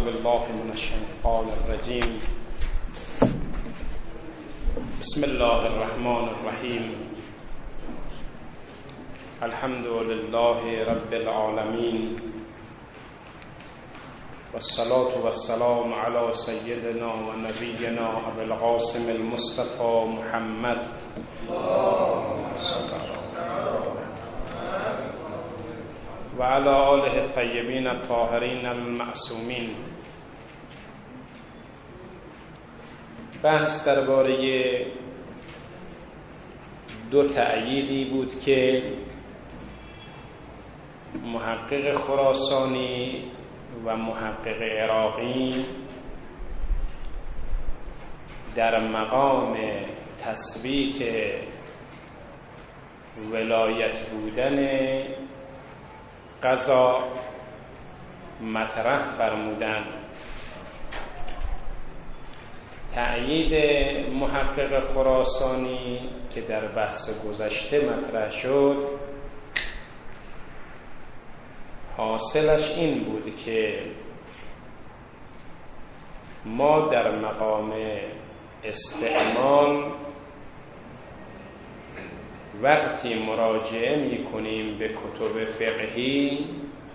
بالله من الشیطان الرجیم. بسم الله الرحمن الرحیم. الحمد لله رب العالمین والصلاة والسلام على سيدنا ونبينا أبي القاسم المصطفى محمد وعلى آله الطيبين الطاهرين المعصومين. بحث درباره دو تأییدی بود که محقق خراسانی و محقق عراقی در مقام تثبیت ولایت بودن قضا مطرح فرمودند. تأیید محقق خراسانی که در بحث گذشته مطرح شد حاصلش این بود که ما در مقام استعمال وقتی مراجعه می‌کنیم به کتب فقهی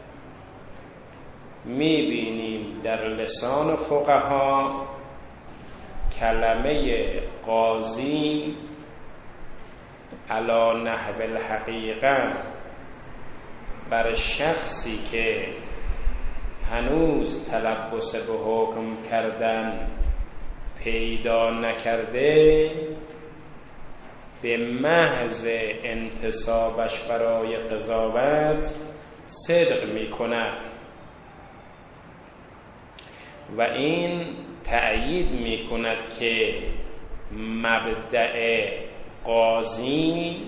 می‌بینیم در لسان فقها کلمه قاضی علی نحو الحقیقه بر شخصی که هنوز تلبس به حکم کردن پیدا نکرده به محض انتصابش برای قضاوت صدق می کند و این تأیید می کند که مبدأ قاضی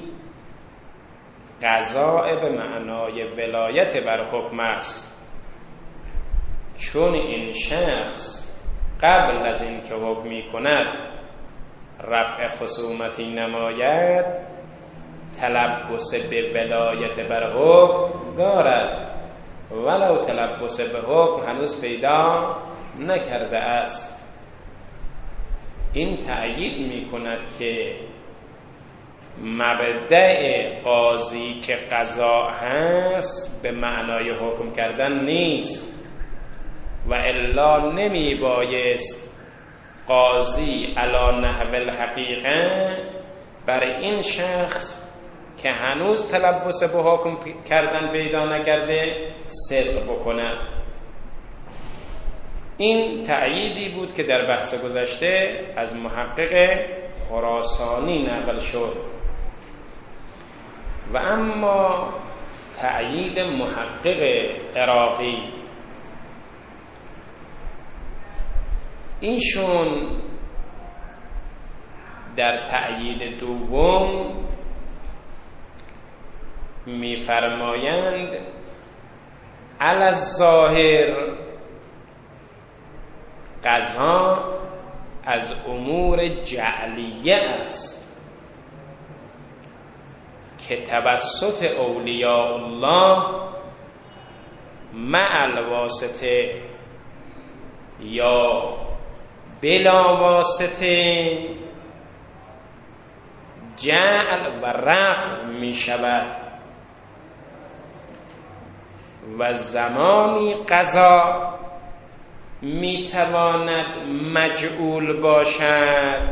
قضاء به معنای ولایت بر حکم است، چون این شخص قبل از این که حکم می کند رفع خصومتی نماید تلبس به ولایت بر حکم دارد ولو تلبس به حکم هنوز پیدا نکرده است. این تأیید می کند که مبدأ قاضی که قضا هست به معنای حکم کردن نیست و الا نمی بایست قاضی علی نحو الحقیقه بر این شخص که هنوز تلبس به حکم کردن پیدا نکرده صدق بکنه. این تأییدی بود که در بحث گذشته از محقق خراسانی نقل شد. و اما تأیید محقق عراقی، اینشون در تأیید دوم می‌فرمایند علی الظاهر قضا از امور جعلیه است که توسط اولیاء الله مع الواسطه یا بلا واسطه جعل و رفع می شود و زمانی قضا می تواند مجعول باشد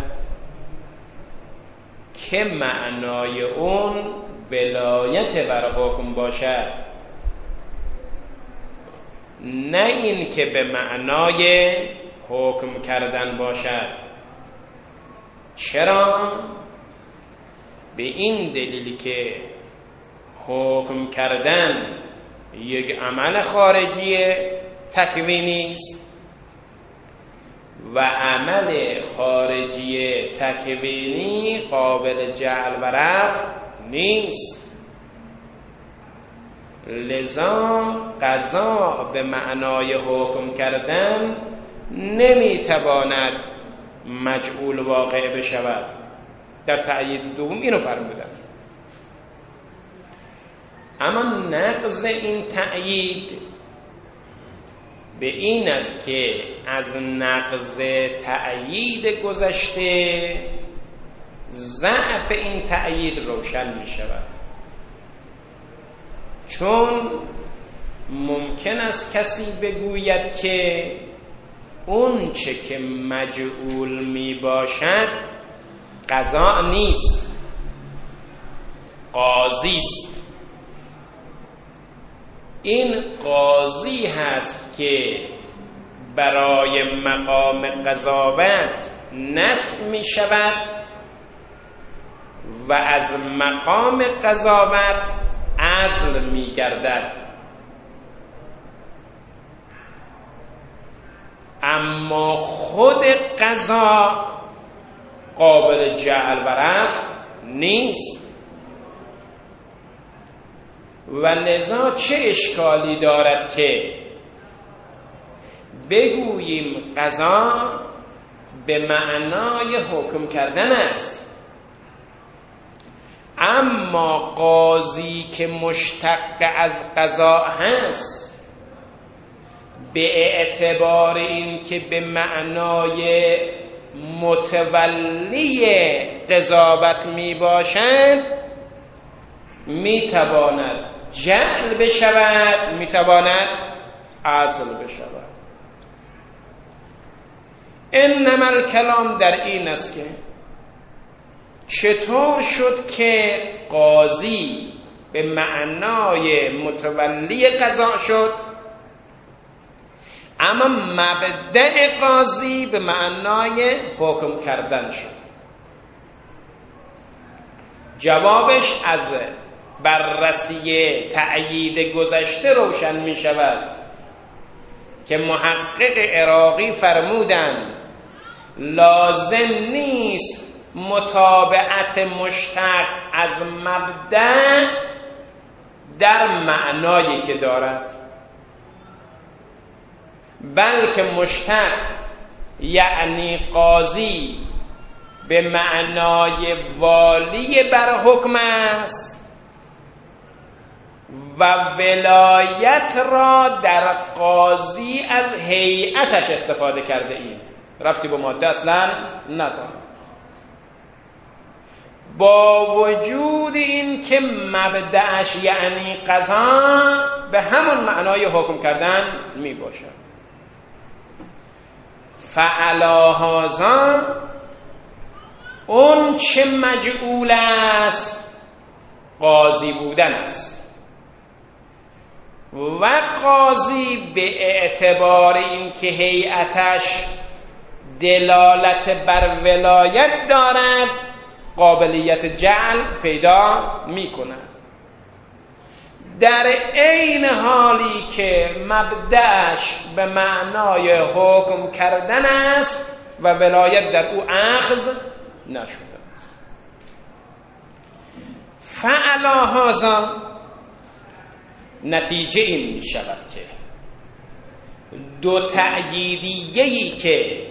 که معنای اون ولایت بر حکم باشد، نه این که به معنای حکم کردن باشد. چرا؟ به این دلیل که حکم کردن یک عمل خارجی تکوینی است و عمل خارجی تکوینی قابل جعل و رفع نیست. لذا قضا به معنای حکم کردن نمیتواند مجعول واقع بشود. در تأیید دوم اینو فرمودن. اما نقض این تأیید به این است که از نقض تأیید گذشته ضعف این تأیید روشن می شود، چون ممکن است کسی بگوید که اون چه که مجعول می باشد قضا نیست، قاضی است. این قاضی هست که برای مقام قضاوت نصب می شود و از مقام قضاوت عدل می گردد. اما خود قضا قابل جعل و رفع نیست و لذا چه اشکالی دارد که بگوییم قضا به معنای حکم کردن است، اما قاضی که مشتق از قضا هست به اعتبار این که به معنای متولی قضاوت می باشد می تواند جعل بشود، می تواند عزل بشود. انما الکلام در این است که چطور شد که قاضی به معنای متولی قضا شد اما مبدأ قاضی به معنای حکم کردن شد؟ جوابش از بررسی تأیید گذشته روشن می شود که محقق عراقی فرمودند لازم نیست متابعت مشتق از مبدأ در معنایی که دارد، بلکه مشتق یعنی قاضی به معنای والی بر حکم است و ولایت را در قاضی از هیئتش استفاده کرده ایم، ربطی به ماده اصلا ندارد. با وجود این که مبدأش یعنی قضا به همون معنای حکم کردن می باشد. فعلا هذا اون چه مجعول است قاضی بودن است و قاضی به اعتبار اینکه هیئتش دلالت بر ولایت دارد قابلیت جعل پیدا می کند، در عین حالی که مبدأش به معنای حکم کردن است و ولایت در او اخذ نشده است. فعلا هذا نتیجه این می شود که دو تأییدیه‌ای که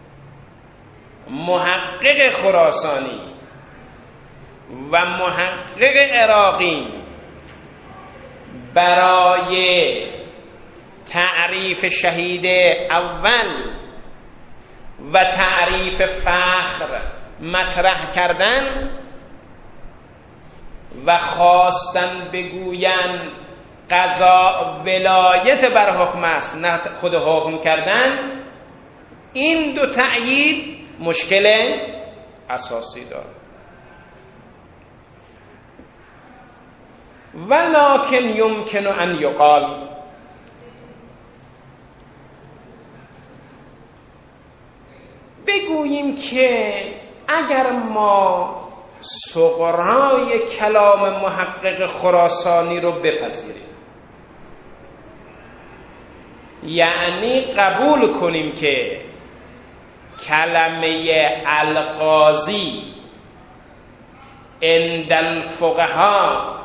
محقق خراسانی و محقق عراقی برای تعریف شهید اول و تعریف فخر مطرح کردن و خواستن بگوین قضا ولایت بر حکم است نه خود حکم کردن، این دو تأیید مشکل اساسی دارد. ولکن یمکن ان یقال بگوییم که اگر ما صغرای کلام محقق خراسانی رو بپذیریم، یعنی قبول کنیم که کلمه القاضی عند الفقهاء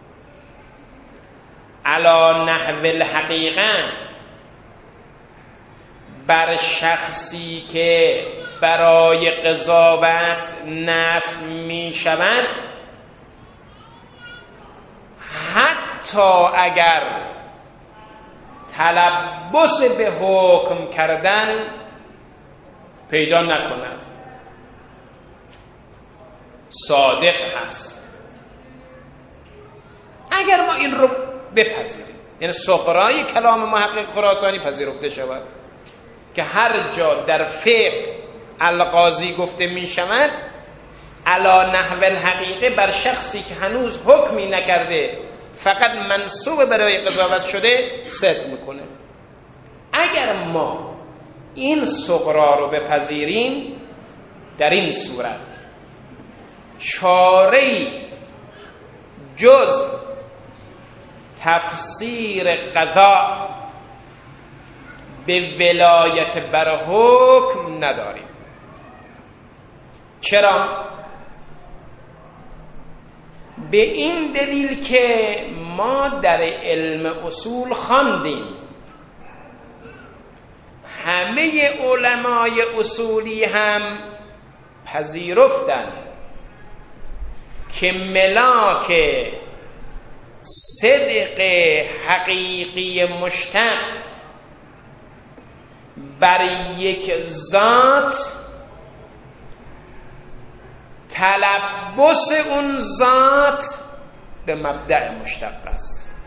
علی نحو الحقیقه بر شخصی که برای قضاوت نصب می شود، حتی اگر تلبس به حکم کردن پیدا نکنن، صادق هست. اگر ما این رو بپذیریم، یعنی سغرای کلام محقق خراسانی پذیرفته شود که هر جا در فقه القاضی گفته می شود علی نحو الحقیقه بر شخصی که هنوز حکمی نکرده فقط منصوب برای قضاوت شده صدق میکنه. اگر ما این سغرا رو بپذیریم، در این صورت چاره‌ای جز تفسیر قضا به ولایت بر حکم نداریم. چرا؟ به این دلیل که ما در علم اصول خواندیم همه علمای اصولی هم پذیرفتند که ملاک صدق حقیقی مشتق بر یک ذات تلبس اون ذات به مبدأ مشتق است،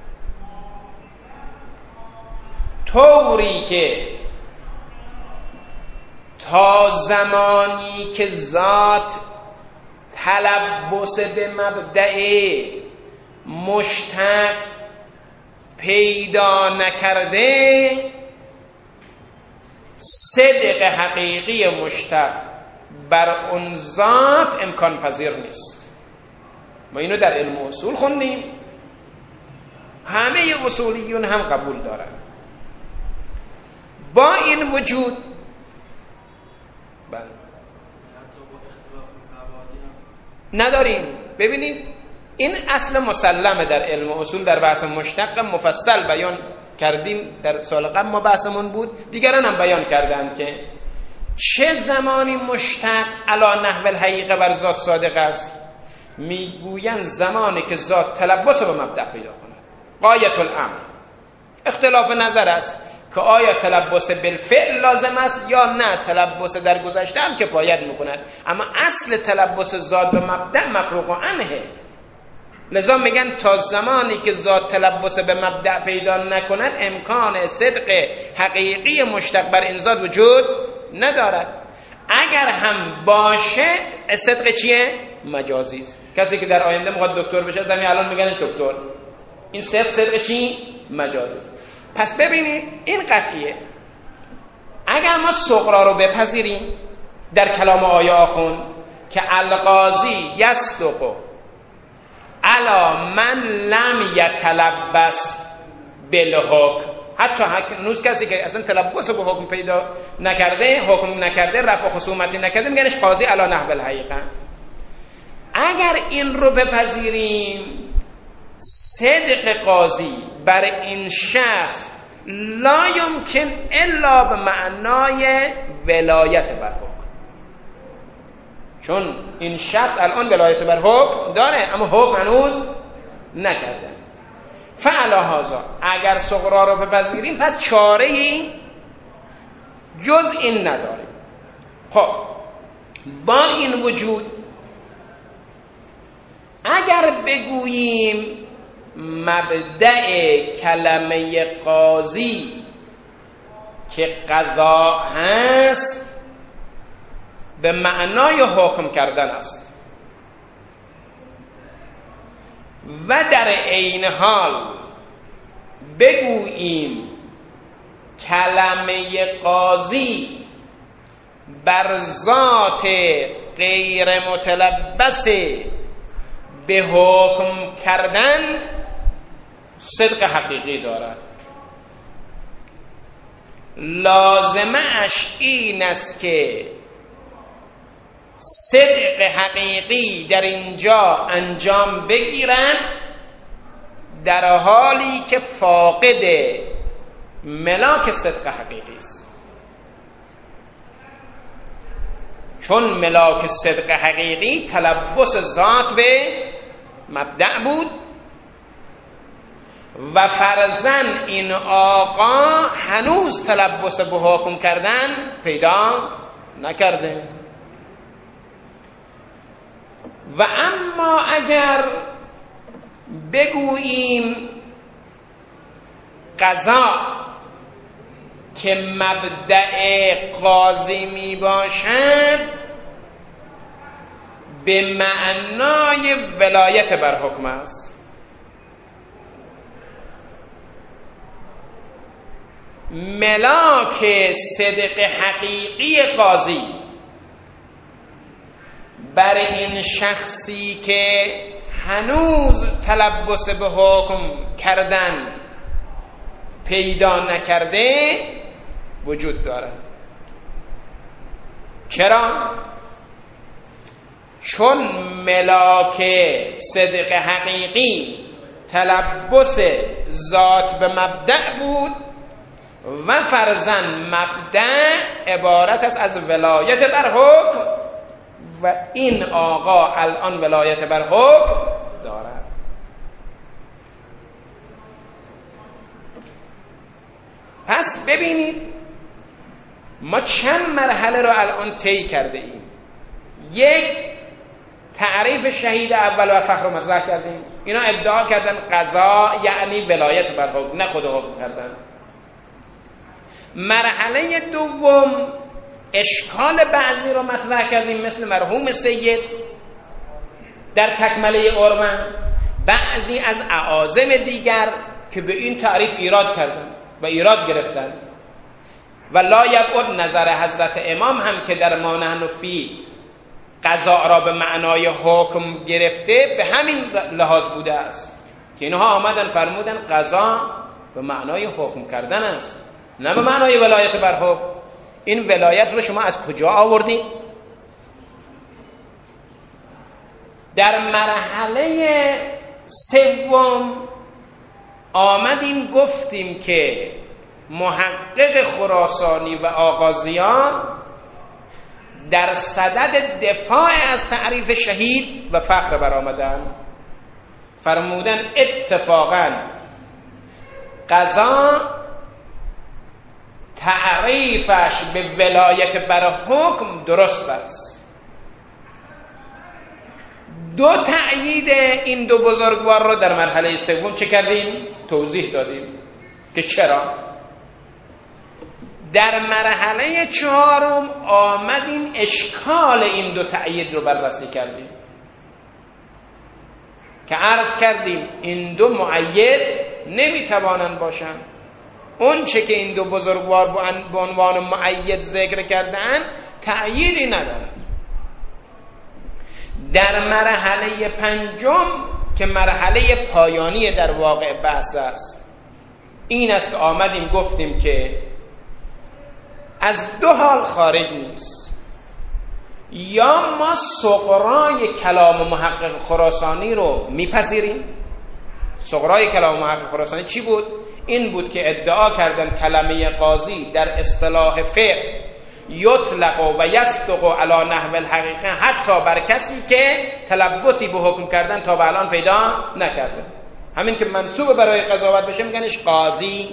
طوری که تا زمانی که ذات تلبس به مبدأ مشتق پیدا نکرده صدق حقیقی مشتق بر اون ذات امکان پذیر نیست. ما اینو در علم اصول خوندیم، همه اصولیون هم قبول دارن. با این وجود نداریم. ببینید این اصل مسلمه در علم اصول، در بحث مشتق مفصل بیان کردیم، در سال قبل ما بحثمون بود، دیگران هم بیان کردن که چه زمانی مشتق علی نحو الحقیقه بر ذات صادق است. میگویند زمانی که ذات تلبس به مبدأ پیدا کند. غایت الامر اختلاف نظر است که آیا تلبس بالفعل لازم است یا نه، تلبس در گذشته هم کفایت میکند، اما اصل تلبس ذات به مبدأ مفروغ عنه. لذا میگن تا زمانی که ذات تلبس به مبدأ پیدا نکند امکان صدق حقیقی مشتق بر این ذات وجود ندارد. اگر هم باشه صدق چیه؟ مجازی است. کسی که در آینده میخواد دکتر بشه همین الان میگنش دکتر، این صدق چی؟ مجازی است. پس ببینید این قطعیه. اگر ما سغرا رو بپذیریم در کلام آیه آخوند که القاضی یصدق علی من لم یتلبس بالحکم، حتی هنوز کسی که اصلا تلبس به حکم پیدا نکرده، حکم نکرده، رفع خصومتی نکرده، میگنش قاضی علی نحو الحقیقه. اگر این رو بپذیریم صدق قاضی بر این شخص لا یمکن الا به معنای ولایت بر حکم، چون این شخص الان ولایت بر حکم داره اما حکم هنوز نکرده. فعلا هذا اگر سغرا رو بپذیریم پس چاره‌ای جز این نداریم. خب با این وجود اگر بگوییم مبدأ کلمه قاضی که قضا هست به معنای حکم کردن است و در عین حال بگوییم کلمه قاضی بر ذات غیر متلبس به حکم کردن صدق حقیقی دارد، لازمه اش این است که صدق حقیقی در اینجا انجام بگیرن در حالی که فاقد ملاک صدق حقیقی است. چون ملاک صدق حقیقی تلبس ذات به مبدأ بود و فرضاً این آقا هنوز تلبس به حکم کردن پیدا نکرده. و اما اگر بگوییم قضا که مبدأ قاضی می باشد به معنای ولایت بر حکم است. ملاک صدق حقیقی قاضی بر این شخصی که هنوز تلبس به حکم کردن پیدا نکرده وجود دارد. چرا؟ چون ملاک صدق حقیقی تلبس ذات به مبدأ بود و فرضاً مبدأ عبارت است از ولایت بر حکم و این آقا الان ولایت بر حکم دارد. پس ببینید ما چند مرحله رو الان طی کرده ایم. یک، تعریف شهید اول و فخر رو مطرح کردیم. اینا ادعا کردن قضا یعنی ولایت بر حکم، نه خود حکم کردن. مرحله دوم اشکال بعضی رو مطرح کردیم، مثل مرحوم سید در تکمله ارمن، بعضی از اعاظم دیگر که به این تعریف ایراد کردن و ایراد گرفتن. و لا یبعد نظر حضرت امام هم که در ما نحن فی قضا را به معنای حکم گرفته به همین لحاظ بوده است که اینها آمدن فرمودن قضا به معنای حکم کردن است، نه به معنای ولایت بر حکم. این ولایت رو شما از کجا آوردید؟ در مرحله سوم آمدیم گفتیم که محقق خراسانی و آغازیان در صدد دفاع از تعریف شهید و فخر برآمدند. فرمودن اتفاقا قضا تعریفش به ولایت بر حکم درست است. دو تأیید این دو بزرگوار رو در مرحله سوم چه کردیم؟ توضیح دادیم که چرا. در مرحله چهارم آمدیم اشکال این دو تأیید رو بررسی کردیم که عرض کردیم این دو مؤید نمیتوانند باشند. اون چه که این دو بزرگوار به عنوان مؤید ذکر کردن تأییدی ندارد. در مرحله پنجم که مرحله پایانی در واقع بحث است، این است که آمدیم گفتیم که از دو حال خارج نیست. یا ما صغرای کلام محقق خراسانی رو میپذیریم. صغرای کلام محقق خراسانی چی بود؟ این بود که ادعا کردن کلمه قاضی در اصطلاح فقه یطلق و یصدق علی نحو الحقیقه، حتی بر کسی که تلبسی به حکم کردن تا به الان پیدا نکرده. همین که منصوب برای قضاوت بشه میگنش قاضی.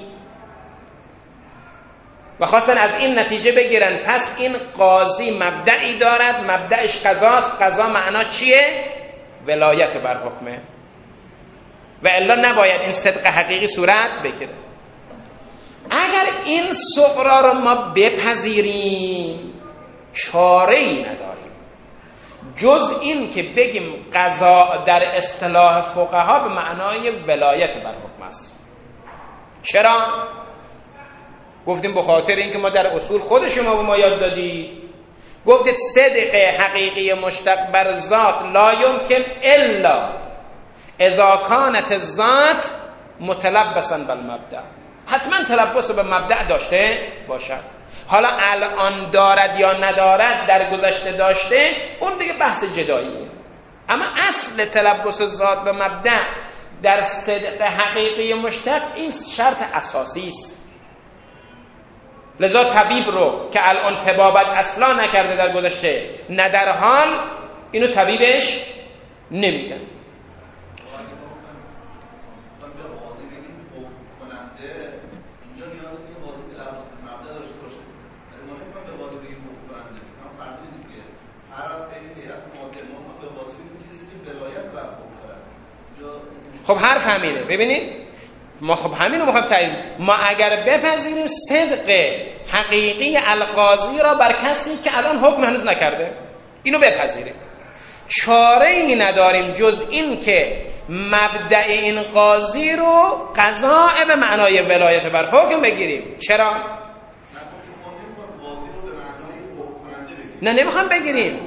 و خواستن از این نتیجه بگیرن پس این قاضی مبدعی دارد، مبدعش قضاست. قضا معنا چیه؟ ولایت بر حکمه و الا نباید این صدق حقیقی صورت بگیره. اگر این صغرا رو ما بپذیریم چاره‌ای نداریم جز این که بگیم قضا در اصطلاح فقها به معنای ولایت بر حکم است. چرا؟ گفتیم به خاطر اینکه ما در اصول خود شما به ما یاد دادی، گفتید صدق حقیقی مشتق بر ذات لا یمکن الا اذا کانت الذات متلبسا بالمبدأ، حتما تلبس به مبدأ داشته باشد. حالا الان دارد یا ندارد، در گذشته داشته، اون دیگه بحث جداییه. اما اصل تلبس ذات به مبدأ در صدق حقیقی مشتق این شرط اساسی است. لذا طبیب رو که الان طبابت اصلا نکرده در گذشته، نه در حال، اینو طبیبش نمیدن. خب حرف همینه. ببینید ما خب همین رو میخوایم تعیین. ما اگر بپذیریم صدق حقیقی القاضی را بر کسی که الان حکم هنوز نکرده، اینو بپذیریم، چاره ای نداریم جز این که مبدأ این قاضی رو قضاء به معنای ولایت بر حکم بگیریم. چرا؟ نه نمیخوام بگیریم.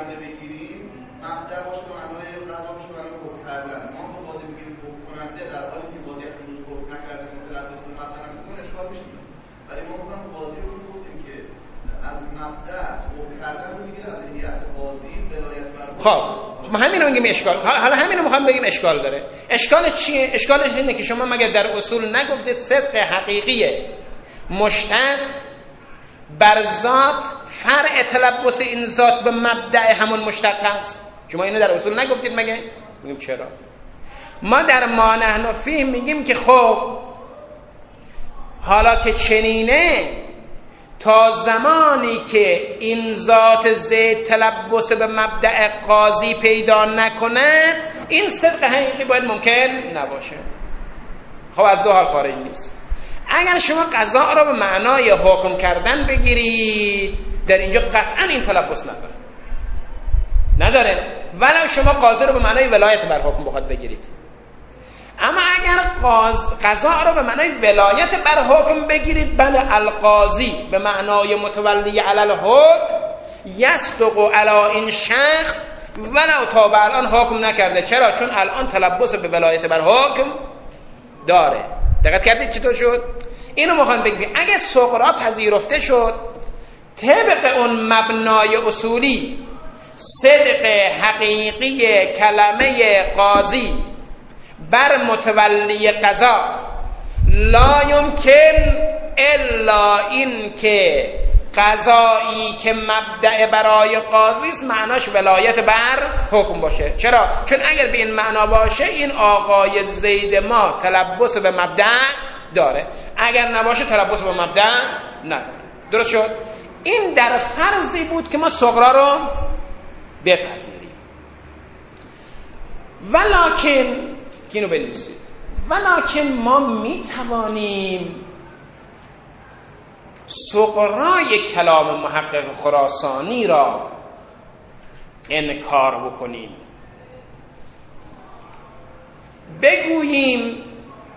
خب ما همین رو میگیم اشکال. حالا همین رو میخوام بگیم اشکال داره. اشکال چیه؟ اشکالش اینه که شما مگر در اصول نگفتید صدق حقیقیه مشتق بر ذات فرع تلبس این ذات به مبدأ همون مشتق هست؟ شما اینو در اصول نگفتید مگه؟ میگیم چرا؟ ما در ما نحن فیه میگیم که خب حالا که چنینه، تا زمانی که این ذات زید تلبس به مبدأ قاضی پیدا نکنه این صدق حقیقی باید ممکن نباشه. خب از دو حال خارج نیست. اگر شما قضا را به معنای حکم کردن بگیرید، در اینجا قطعا این تلبس نداره، ولو شما قاضی رو به معنای ولایت بر حکم بخواد بگیرید. اما اگر قضا را به معنای ولایت بر حکم بگیرید، بله القاضی به معنای متولی علی الحکم یصدق علی این شخص ولو تا به الان حکم نکرده. چرا؟ چون الان تلبس به ولایت بر حکم داره. دقت کردید چطور شد؟ اینو میخوام بگم اگه صغرا پذیرفته شد طبق اون مبنای اصولی صدق حقیقی کلمه قاضی بر متولی قضا لا یمکن الا این که قضایی که مبدأ برای قاضی است معناش ولایت بر حکم باشه. چرا؟ چون اگر به این معنا باشه این آقای زید ما تلبس به مبدأ داره، اگر نباشه تلبس به مبدأ نداره. درست شد؟ این در فرضی بود که ما صغرا رو بپذیریم. ولکن اینو بنویسید، ولکن ما میتوانیم صغرای کلام محقق خراسانی را انکار بکنیم، بگوییم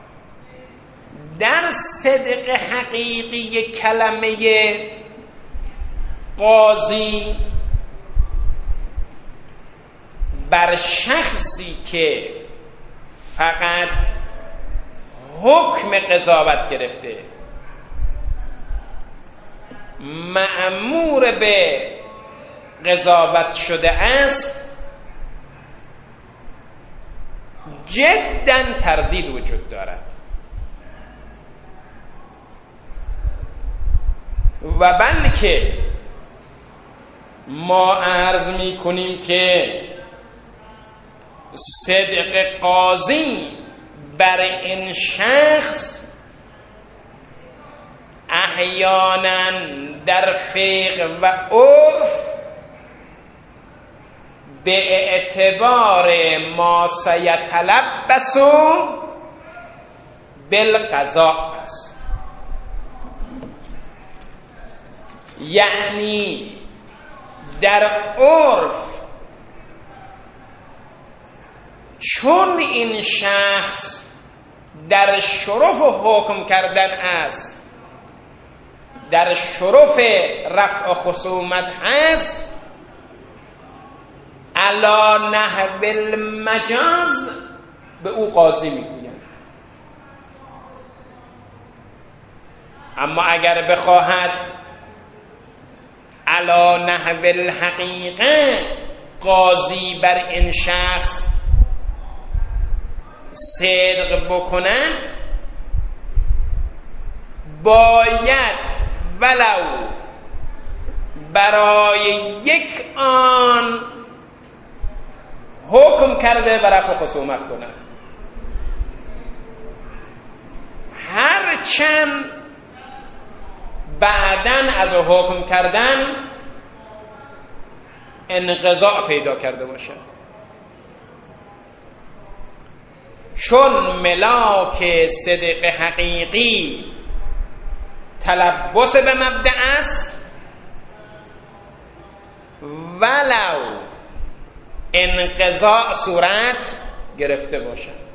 در صدق حقیقی کلمه قاضی بر شخصی که فقط حکم قضاوت گرفته مأمور به قضاوت شده است جداً تردید وجود دارد و بلکه ما عرض می کنیم که صدق قاضی بر این شخص احیانا در فقه و عرف به اعتبار ما سیتلبس بالقضاء است. یعنی در عرف چون این شخص در شرف حکم کردن است، در شرف رفع خصومت است، علی نحو المجاز به او قاضی میگویند. اما اگر بخواهد علی نحو الحقیقه قاضی بر این شخص صدق بکنن، باید ولو برای یک آن حکم کرده و رفع خصومت کنن، هرچند بعدن از حکم کردن انقضاء پیدا کرده باشه. چون ملاک صدق حقیقی تلبس به مبدأ است، ولو انقضاء صورت گرفته باشد.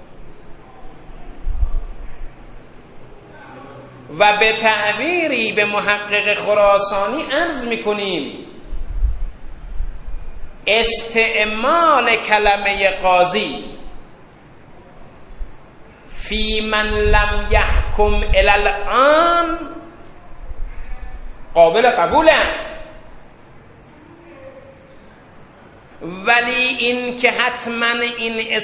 و به تعبیری به محقق خراسانی عرض میکنیم استعمال کلمه قاضی فی من لم یحکم الی الان قابل قبول است، ولی این که حتما این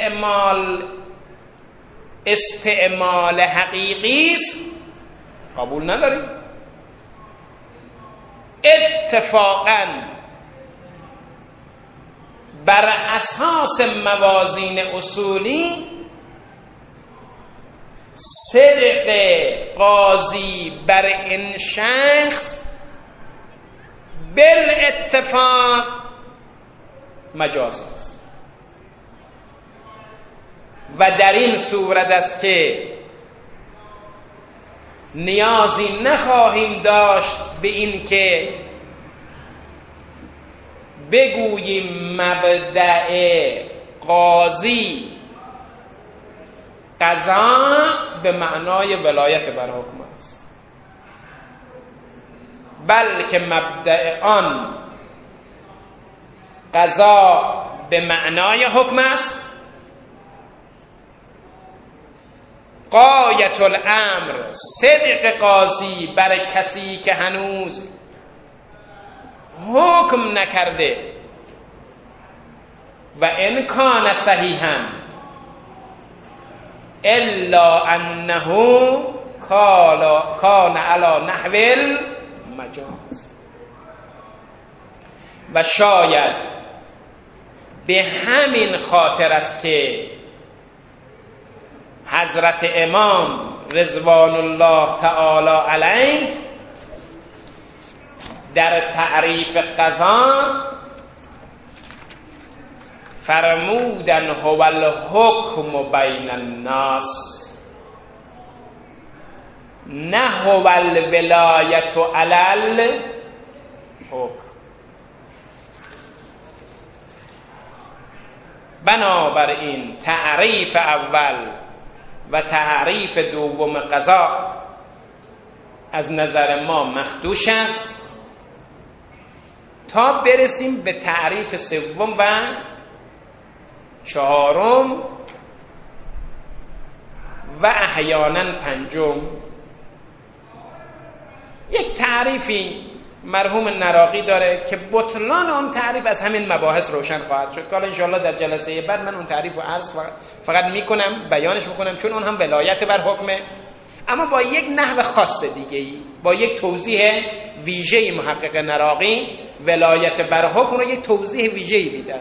استعمال حقیقی است قبول نداریم. اتفاقاً بر اساس موازین اصولی صدق قاضی بر این شخص بالاتفاق مجاز است و در این صورت است که نیازی نخواهیم داشت به این که بگوییم مبدأ قاضی قضا به معنای ولایت بر حکم است، بلکه مبدأ آن قضا به معنای حکم است. غایت الامر صدق قاضی بر کسی که هنوز حکم نکرده و ان کان صحیحا الا انه کان علی نحو المجاز. و شاید به همین خاطر است که حضرت امام رضوان الله تعالی علیه در تعریف قضا فرمودن هو الحکم بین الناس نه هو الولایت علی الحکم. بنابراین تعریف اول و تعریف دوم قضا از نظر ما مخدوش است تا برسیم به تعریف سوم و چهارم و احیانا پنجم. یک تعریفی مرحوم نراقی داره که بطلان اون تعریف از همین مباحث روشن خواهد شد که حالا انشاءالله در جلسه بعد من اون تعریف رو عرض فقط میکنم، بیانش میکنم، چون اون هم ولایت بر حکمه، اما با یک نحو خاص دیگه‌ای، با یک توضیح ویژه‌ای. محقق نراقی ولایت بر حکم رو یک توضیح ویژه‌ای میده.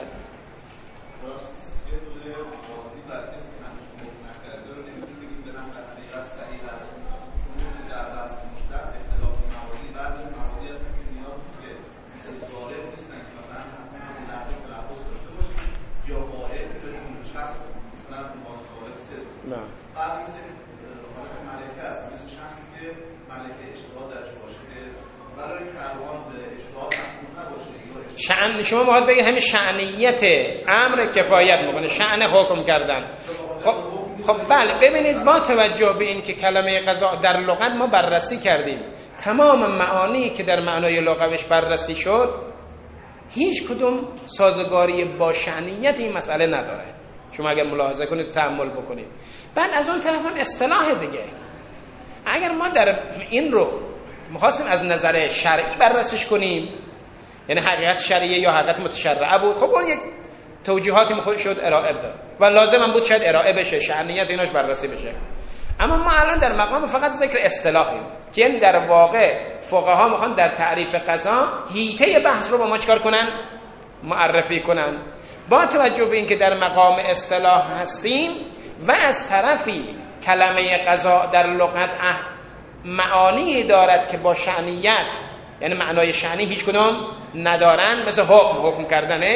شأن شما باید بگید همین شأنیت امر کفایت میکنه، شأن حکم کردن. خب بله، ببینید با توجه به این که کلمه قضا در لغت ما بررسی کردیم، تمام معانی که در معنای لغویش بررسی شد هیچ کدوم سازگاری با شأنیت این مسئله نداره. شما اگر ملاحظه کنید، تأمل بکنید. بعد از اون طرف هم اصطلاح دیگه، اگر ما در این رو می‌خواستیم از نظر شرعی بررسیش کنیم، یعنی حقیقت شرعیه یا حقیقت متشرعه بود، خب اون یک توجیهاتی میخواد شد ارائه داد و لازم هم بود شاید ارائه بشه، شأنیت ایناش بررسی بشه. اما ما الان در مقام فقط ذکر اصطلاحیم که یعنی در واقع فقها میخوان در تعریف قضا حیطه بحث رو با ما چکار کنن؟ معرفی کنن. با توجه به اینکه در مقام اصطلاح هستیم و از طرفی کلمه قضا در لغت معانی دارد که با شأنیت، یعنی معنای شأنی هیچ کدوم ندارن، مثل حکم کردنه،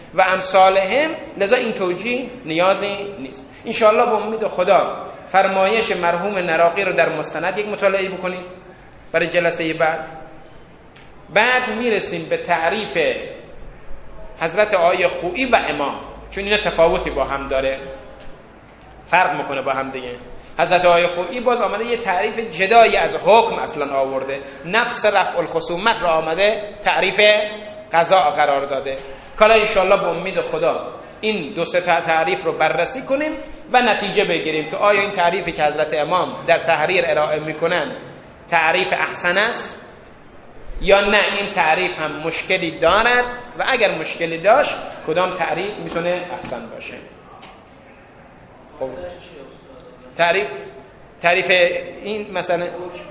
و امثالهم، لذا این توجیه نیازی نیست. انشاءالله با امید خدا فرمایش مرحوم نراقی رو در مستند یک مطالعه بکنید برای جلسه بعد میرسیم به تعریف حضرت آقای خویی و امام، چون اینا تفاوتی با هم داره، فرق میکنه با هم دیگه. حضرت آقای خویی باز آمده یه تعریف جدایی از حکم اصلا آورده، نفس رفع الخصومت را آمده تعریف قضا قرار داده. کالا انشاءالله با امید خدا این دو سه تعریف رو بررسی کنیم و نتیجه بگیریم که آیا این تعریفی که حضرت امام در تحریر ارائه میکنن تعریف احسن است یا نه این تعریف هم مشکلی دارد و اگر مشکلی داشت کدام تعریف میتونه احسن باشه. خب تعریف این مثلا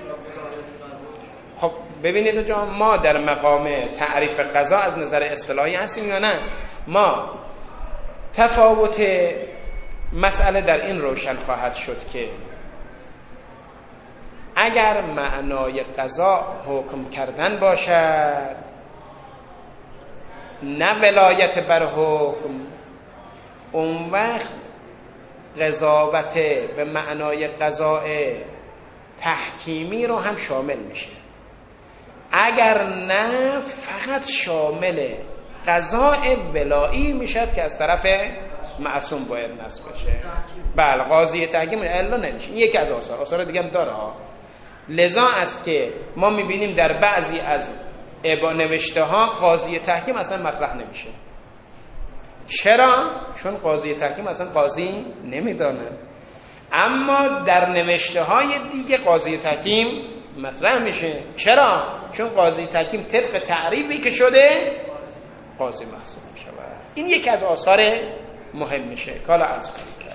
خب ببینید اونجا ما در مقام تعریف قضا از نظر اصطلاحی هستیم یا نه؟ ما تفاوت مسئله در این روشن خواهد شد که اگر معنای قضا حکم کردن باشد نه ولایت بر حکم، اون وقت قضاوت به معنای قضاء تحکیمی رو هم شامل میشه. اگر نه فقط شامل قضاء ولایی میشد که از طرف معصوم باید نصب بشه. بله قاضی تحکیم الا نمیشه. این یکی از آثار دیگه هم داره ها. لذا است که ما میبینیم در بعضی از نوشته ها قاضی تحکیم اصلا مطرح نمیشه. چرا؟ چون قاضی تحکیم اصلا قاضی نمیدانه. اما در نوشته های دیگه قاضی تحکیم مطرح میشه. چرا؟ چون قاضی تحکیم طبق تعریفی که شده قاضی محسوب میشه. این یکی از آثار مهم میشه. کالا عرض کنید.